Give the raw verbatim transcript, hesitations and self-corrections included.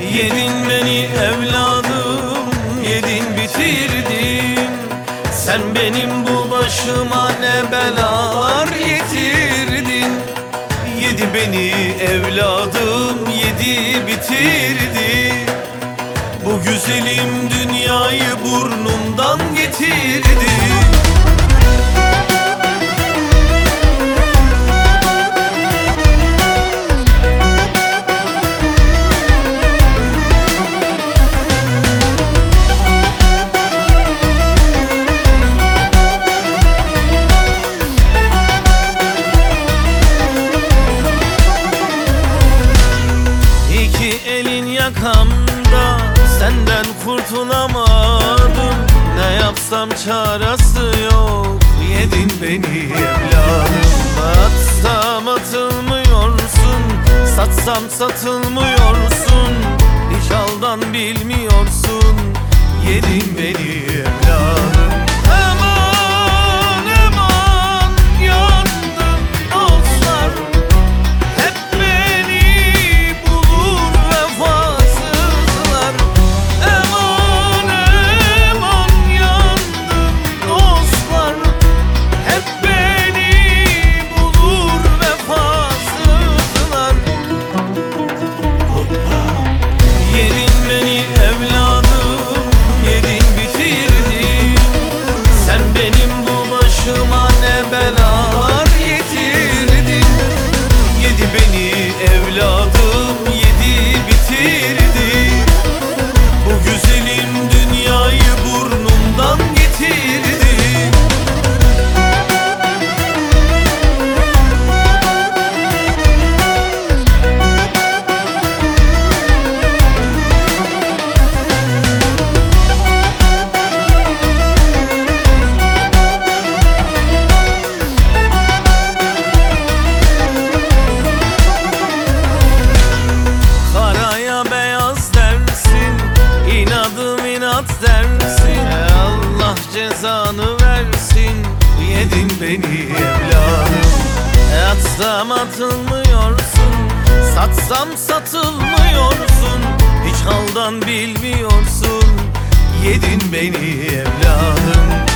Yedin beni evladım, yedin bitirdin. Sen benim bu başıma ne belalar getirdin. Yedi beni evladım, yedi bitirdi. Bu güzelim dünyayı burnumdan getirdi. Yakamda senden kurtulamadım. Ne yapsam çaresi yok. Yedin beni evladım. Atsam atılmıyorsun, satsam satılmıyorsun. Hiç haldan bilmiyorsun. Yedin beni evladım. Belalar getirdin. Yedi beni evladım, yedi bitirdi. Bu güzelim dünyayı burnumdan getirdi. Dersin Allah cezanı versin. Yedin beni evladım. Atsam atılmıyorsun, satsam satılmıyorsun. Hiç haldan bilmiyorsun. Yedin beni evladım.